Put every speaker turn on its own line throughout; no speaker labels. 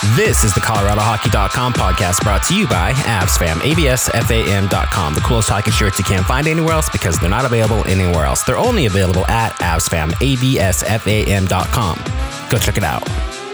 This is the ColoradoHockey.com podcast brought to you by AvsFam, AVSFAM.com. The coolest hockey shirts you can't find anywhere else because they're not available anywhere else. They're only available at AvsFam, AVSFAM.com. Go check it out.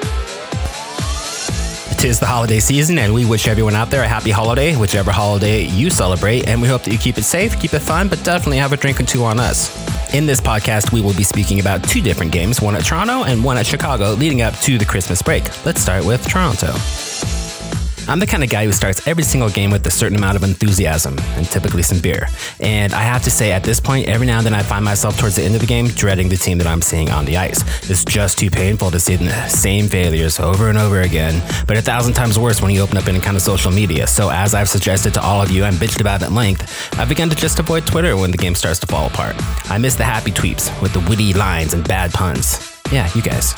It is the holiday season, and we wish everyone out there a happy holiday, whichever holiday you celebrate, and we hope that you keep it safe, keep it fun, but definitely have a drink or two on us. In this podcast, we will be speaking about two different games, one at Toronto and one at Chicago, leading up to the Christmas break. Let's start with Toronto. I'm the kind of guy who starts every single game with a certain amount of enthusiasm and typically some beer. And I have to say, at this point, every now and then I find myself towards the end of the game dreading the team that I'm seeing on the ice. It's just too painful to see the same failures over and over again, but 1,000 times worse when you open up any kind of social media. So as I've suggested to all of you and bitched about at length, I've begun to just avoid Twitter when the game starts to fall apart. I miss the happy tweets with the witty lines and bad puns. Yeah, you guys.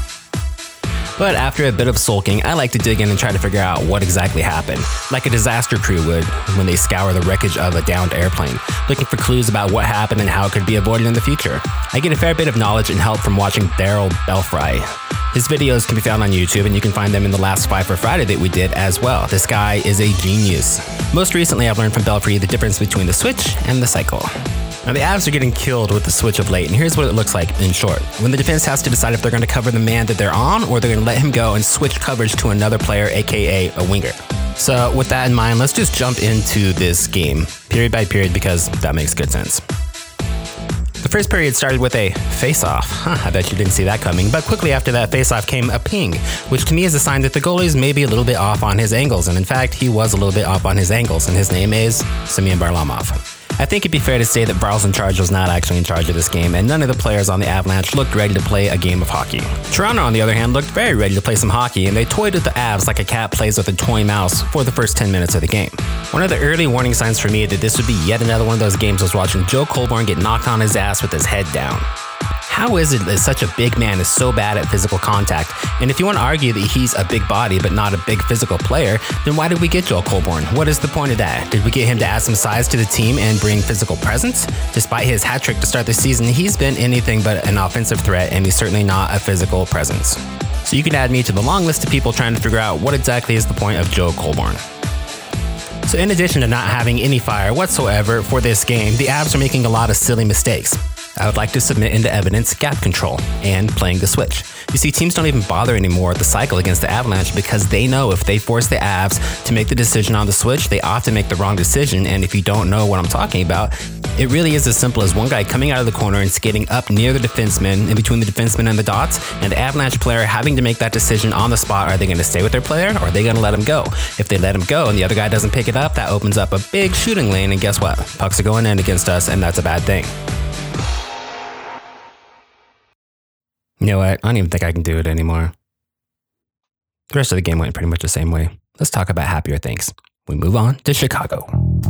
But after a bit of sulking, I like to dig in and try to figure out what exactly happened, like a disaster crew would when they scour the wreckage of a downed airplane, looking for clues about what happened and how it could be avoided in the future. I get a fair bit of knowledge and help from watching Daryl Belfry. His videos can be found on YouTube, and you can find them in the last Five for Friday that we did as well. This guy is a genius. Most recently, I've learned from Belfry the difference between the switch and the cycle. Now, the Avs are getting killed with the switch of late, and here's what it looks like in short. When the defense has to decide if they're going to cover the man that they're on, or they're going to let him go and switch coverage to another player, aka a winger. So with that in mind, let's just jump into this game, period by period, because that makes good sense. The first period started with a face-off. I bet you didn't see that coming, but quickly after that face-off came a ping, which to me is a sign that the goalie's maybe a little bit off on his angles, and in fact, he was a little bit off on his angles, and his name is Semyon Varlamov. I think it'd be fair to say that Varl's in charge was not actually in charge of this game, and none of the players on the Avalanche looked ready to play a game of hockey. Toronto, on the other hand, looked very ready to play some hockey, and they toyed with the Avs like a cat plays with a toy mouse for the first 10 minutes of the game. One of the early warning signs for me that this would be yet another one of those games was watching Joe Colborne get knocked on his ass with his head down. How is it that such a big man is so bad at physical contact? And if you want to argue that he's a big body but not a big physical player, then why did we get Joel Colborne? What is the point of that? Did we get him to add some size to the team and bring physical presence? Despite his hat trick to start the season, he's been anything but an offensive threat, and he's certainly not a physical presence. So you can add me to the long list of people trying to figure out what exactly is the point of Joel Colborne. So in addition to not having any fire whatsoever for this game, the Avs are making a lot of silly mistakes. I would like to submit into evidence gap control and playing the switch. You see, teams don't even bother anymore with the cycle against the Avalanche because they know if they force the Avs to make the decision on the switch, they often make the wrong decision. And if you don't know what I'm talking about, it really is as simple as one guy coming out of the corner and skating up near the defenseman, in between the defenseman and the dots, and the Avalanche player having to make that decision on the spot. Are they going to stay with their player, or are they going to let him go? If they let him go and the other guy doesn't pick it up, that opens up a big shooting lane, and guess what? Pucks are going in against us, and that's a bad thing. You know what? I don't even think I can do it anymore. The rest of the game went pretty much the same way. Let's talk about happier things. We move on to Chicago.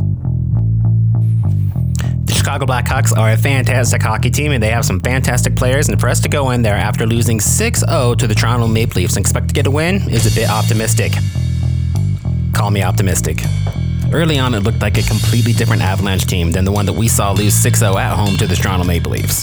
The Chicago Blackhawks are a fantastic hockey team, and they have some fantastic players, and for us to go in there after losing 6-0 to the Toronto Maple Leafs and expect to get a win is a bit optimistic. Call me optimistic. Early on, it looked like a completely different Avalanche team than the one that we saw lose 6-0 at home to the Toronto Maple Leafs.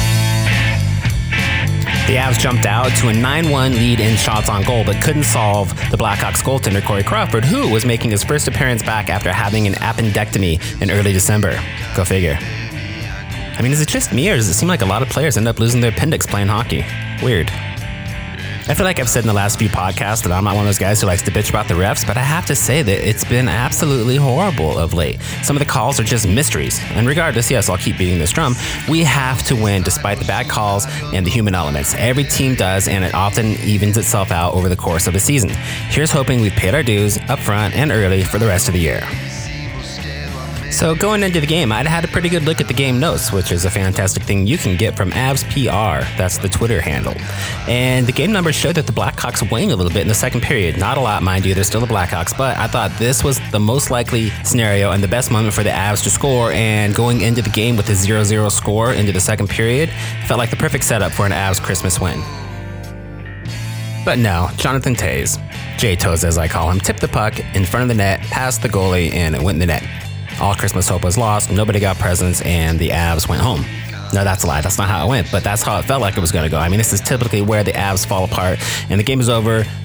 The Avs jumped out to a 9-1 lead in shots on goal, but couldn't solve the Blackhawks goaltender Corey Crawford, who was making his first appearance back after having an appendectomy in early December. Go figure. I mean, is it just me, or does it seem like a lot of players end up losing their appendix playing hockey? Weird. I feel like I've said in the last few podcasts that I'm not one of those guys who likes to bitch about the refs, but I have to say that it's been absolutely horrible of late. Some of the calls are just mysteries. And regardless, yes, I'll keep beating this drum, we have to win despite the bad calls and the human elements. Every team does, and it often evens itself out over the course of a season. Here's hoping we've paid our dues up front and early for the rest of the year. So going into the game, I'd had a pretty good look at the game notes, which is a fantastic thing you can get from Avs PR. That's the Twitter handle. And the game numbers showed that the Blackhawks waned a little bit in the second period. Not a lot, mind you, they're still the Blackhawks, but I thought this was the most likely scenario and the best moment for the Avs to score, and going into the game with a 0-0 score into the second period felt like the perfect setup for an Avs Christmas win. But no, Jonathan Toews, J-Toes as I call him, tipped the puck in front of the net, past the goalie, and it went in the net. All Christmas hope was lost, nobody got presents, and the Avs went home. No, that's a lie. That's not how it went, but that's how it felt like it was going to go. I mean, this is typically where the Avs fall apart, and the game is over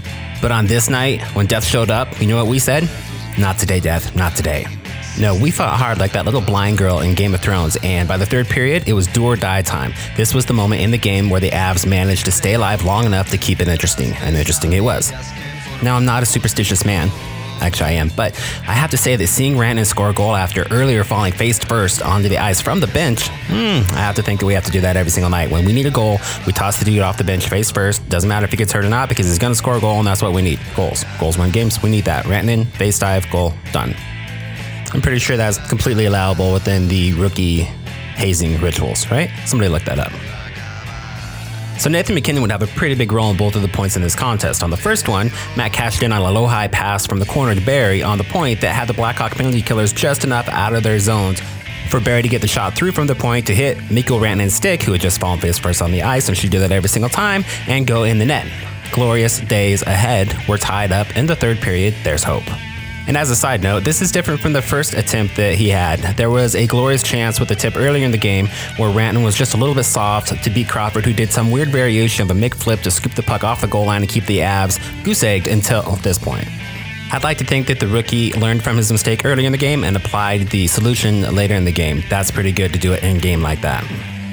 But on this night, when Death showed up, you know what we said? Not today, Death, not today. No, we fought hard like that little blind girl in Game of Thrones, and by the third period, it was do or die time. This was the moment in the game where the Avs managed to stay alive long enough to keep it interesting, and interesting it was. Now, I'm not a superstitious man. Actually, I am, but I have to say that seeing Rantanen score a goal after earlier falling face first onto the ice from the bench, I have to think that we have to do that every single night. When we need a goal, we toss the dude off the bench face first. Doesn't matter if he gets hurt or not, because he's going to score a goal, and that's what we need. Goals. Goals win games. We need that. Rantanen, face dive, goal, done. I'm pretty sure that's completely allowable within the rookie hazing rituals, right? Somebody look that up. So Nathan MacKinnon would have a pretty big role in both of the points in this contest. On the first one, Matt cashed in on a low-high pass from the corner to Barrie on the point that had the Blackhawk penalty killers just enough out of their zones for Barrie to get the shot through from the point to hit Mikko Rantanen's stick, who had just fallen face first on the ice, and she did that every single time, and go in the net. Glorious days ahead. We're tied up in the third period. There's hope. And as a side note, this is different from the first attempt that he had. There was a glorious chance with the tip earlier in the game where Rantanen was just a little bit soft to beat Crawford, who did some weird variation of a Mick flip to scoop the puck off the goal line and keep the Avs goose-egged until this point. I'd like to think that the rookie learned from his mistake earlier in the game and applied the solution later in the game. That's pretty good to do it in a game like that.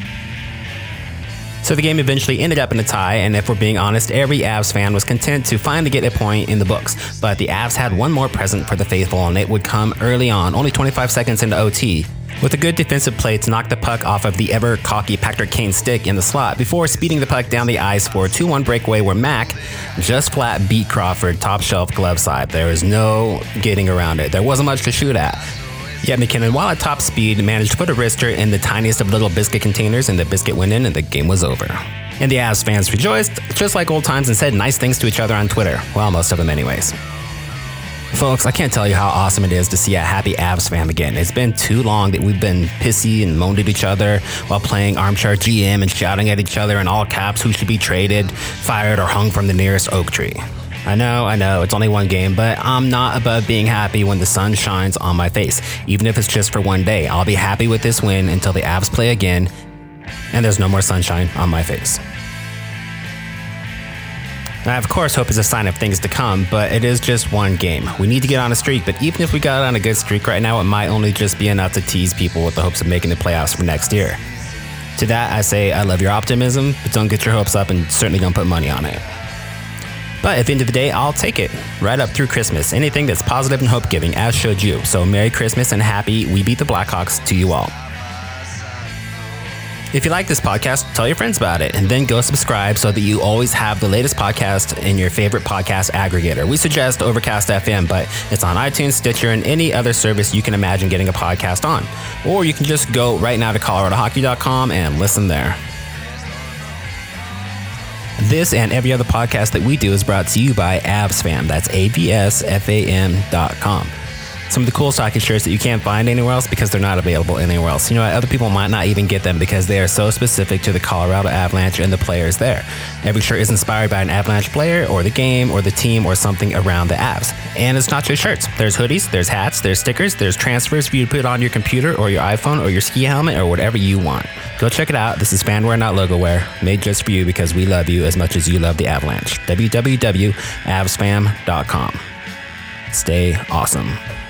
So the game eventually ended up in a tie, and if we're being honest, every Avs fan was content to finally get a point in the books. But the Avs had one more present for the faithful, and it would come early on, only 25 seconds into OT, with a good defensive play to knock the puck off of the ever-cocky Patrick Kane stick in the slot before speeding the puck down the ice for a 2-1 breakaway where Mac just flat beat Crawford top shelf glove side. There was no getting around it. There wasn't much to shoot at. Yet MacKinnon, while at top speed, managed to put a wrister in the tiniest of little biscuit containers, and the biscuit went in and the game was over. And the Avs fans rejoiced, just like old times, and said nice things to each other on Twitter. Well, most of them anyways. Folks, I can't tell you how awesome it is to see a happy Avs fan again. It's been too long that we've been pissy and moaned at each other while playing armchair GM and shouting at each other in all caps who should be traded, fired, or hung from the nearest oak tree. I know, it's only one game, but I'm not above being happy when the sun shines on my face. Even if it's just for one day, I'll be happy with this win until the Avs play again and there's no more sunshine on my face. I, of course, hope is a sign of things to come, but it is just one game. We need to get on a streak, but even if we got on a good streak right now, it might only just be enough to tease people with the hopes of making the playoffs for next year. To that, I say I love your optimism, but don't get your hopes up and certainly don't put money on it. But at the end of the day, I'll take it. Right up through Christmas. Anything that's positive and hope-giving, as should you. So Merry Christmas and happy We Beat the Blackhawks to you all. If you like this podcast, tell your friends about it, and then go subscribe so that you always have the latest podcast in your favorite podcast aggregator. We suggest Overcast FM, but it's on iTunes, Stitcher, and any other service you can imagine getting a podcast on. Or you can just go right now to coloradohockey.com and listen there. This and every other podcast that we do is brought to you by AvsFam. That's AVSFAM.com. Some of the cool hockey shirts that you can't find anywhere else because they're not available anywhere else. You know what? Other people might not even get them because they are so specific to the Colorado Avalanche and the players there. Every shirt is inspired by an Avalanche player or the game or the team or something around the Avs. And it's not just shirts. There's hoodies, there's hats, there's stickers, there's transfers for you to put on your computer or your iPhone or your ski helmet or whatever you want. Go check it out. This is fanware, not logoware, made just for you because we love you as much as you love the Avalanche. www.avsfam.com. Stay awesome.